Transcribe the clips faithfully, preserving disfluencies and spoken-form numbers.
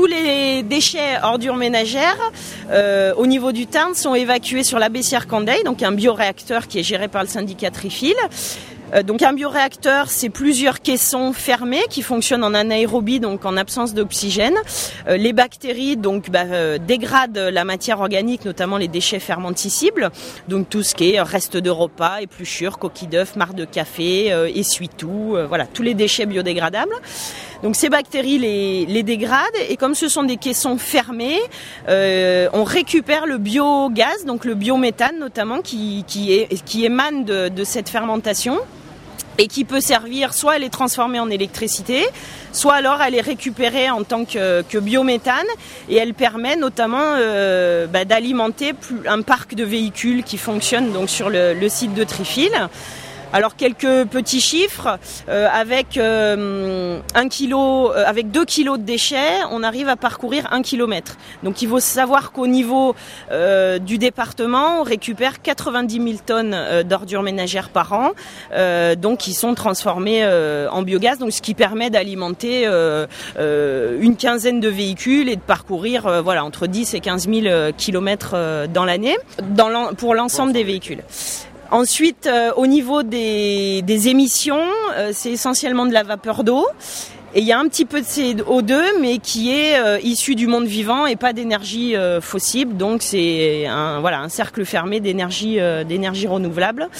les déchets ordures ménagères euh, au niveau du Tarn sont évacués sur la Bessières-Candeille, donc un bioréacteur qui est géré par le syndicat Trifil. Euh, donc un bioréacteur, c'est plusieurs caissons fermés qui fonctionnent en anaérobie, donc en absence d'oxygène. Euh, les bactéries donc bah, euh, dégradent la matière organique, notamment les déchets fermentescibles, donc tout ce qui est restes de repas, épluchures, coquilles d'œufs, marcs de café, euh, essuie-tout, euh, voilà, tous les déchets biodégradables. Donc ces bactéries les, les dégradent et comme ce sont des caissons fermés, euh, on récupère le biogaz, donc le biométhane notamment, qui, qui, est, qui émane de, de cette fermentation et qui peut servir, soit elle est transformée en électricité, soit alors elle est récupérée en tant que, que biométhane et elle permet notamment euh, bah, d'alimenter plus, un parc de véhicules qui fonctionne donc sur le, le site de Trifil. Alors quelques petits chiffres, euh, avec euh, un kilo, euh, avec deux kilos de déchets, on arrive à parcourir un kilomètre. Donc il faut savoir qu'au niveau euh, du département, on récupère quatre-vingt-dix mille tonnes euh, d'ordures ménagères par an, euh, donc qui sont transformées euh, en biogaz, donc ce qui permet d'alimenter euh, euh, une quinzaine de véhicules et de parcourir euh, voilà entre dix et quinze mille kilomètres euh, dans l'année, dans l'en, pour l'ensemble des véhicules. Ensuite, euh, au niveau des, des émissions, euh, c'est essentiellement de la vapeur d'eau. Et il y a un petit peu de C O deux, mais qui est euh, issu du monde vivant et pas d'énergie euh, fossile. Donc c'est un, voilà, un cercle fermé d'énergie, euh, d'énergie renouvelable.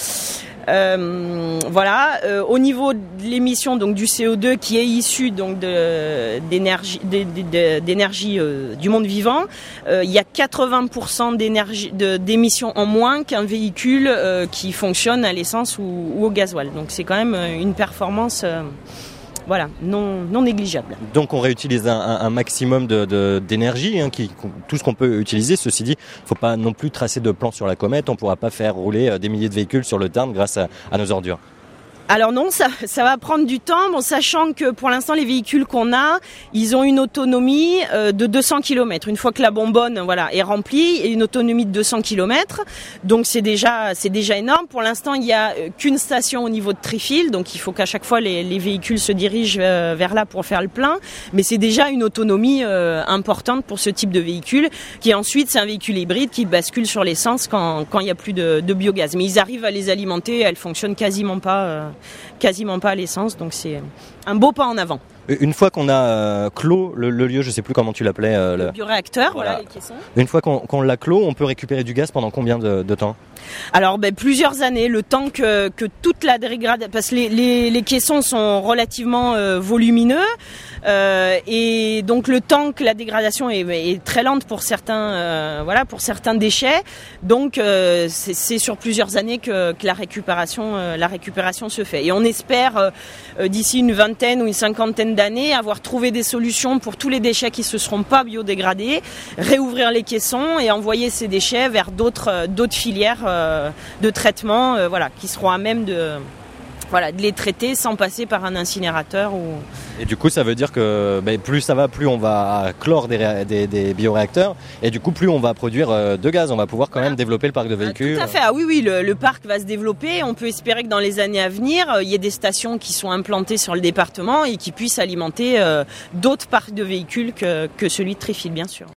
Euh, voilà. Euh, au niveau de l'émission donc du C O deux qui est issu donc de, d'énergie, de, de, d'énergie euh, du monde vivant, euh, il y a quatre-vingts pour cent d'énergie, de, d'émissions en moins qu'un véhicule euh, qui fonctionne à l'essence ou, ou au gasoil. Donc c'est quand même une performance. Euh, Voilà, non, non négligeable. Donc on réutilise un, un maximum de, de, d'énergie, hein, qui, tout ce qu'on peut utiliser. Ceci dit, il ne faut pas non plus tracer de plan sur la comète. On ne pourra pas faire rouler des milliers de véhicules sur le Tarn grâce à, à nos ordures. Alors non, ça, ça va prendre du temps, bon, sachant que pour l'instant les véhicules qu'on a, ils ont une autonomie euh, de deux cents kilomètres. Une fois que la bonbonne, voilà, est remplie, et une autonomie de deux cents kilomètres. Donc c'est déjà, c'est déjà énorme. Pour l'instant, il y a qu'une station au niveau de Trifil, donc il faut qu'à chaque fois les, les véhicules se dirigent euh, vers là pour faire le plein. Mais c'est déjà une autonomie euh, importante pour ce type de véhicule, qui ensuite c'est un véhicule hybride qui bascule sur l'essence quand quand il y a plus de, de biogaz. Mais ils arrivent à les alimenter, elles fonctionnent quasiment pas. Euh, quasiment pas à l'essence, donc c'est un beau pas en avant. Une fois qu'on a euh, clos le, le lieu, je sais plus comment tu l'appelais. Euh, le, le bioréacteur, voilà. voilà les caissons. Une fois qu'on, qu'on l'a clos, on peut récupérer du gaz pendant combien de, de temps ? Alors ben, plusieurs années, le temps que, que toute la dégradation, parce que les, les, les caissons sont relativement euh, volumineux, euh, et donc le temps que la dégradation est, est très lente pour certains, euh, voilà, pour certains déchets. Donc euh, c'est, c'est sur plusieurs années que, que la récupération, euh, la récupération se fait. Et on espère euh, d'ici une vingtaine ou une cinquantaine d'années avoir trouvé des solutions pour tous les déchets qui se seront pas biodégradés, réouvrir les caissons et envoyer ces déchets vers d'autres, d'autres filières euh, de traitement, euh, voilà, qui seront à même de, voilà, de les traiter sans passer par un incinérateur. Ou... Et du coup, ça veut dire que ben, plus ça va, plus on va clore des, ré- des, des bioréacteurs, et du coup, plus on va produire euh, de gaz. On va pouvoir quand même développer le parc de véhicules. Tout à fait. Ah oui, oui, le, le parc va se développer. On peut espérer que dans les années à venir, euh, il y ait des stations qui sont implantées sur le département et qui puissent alimenter euh, d'autres parcs de véhicules que, que celui de Trifil, bien sûr.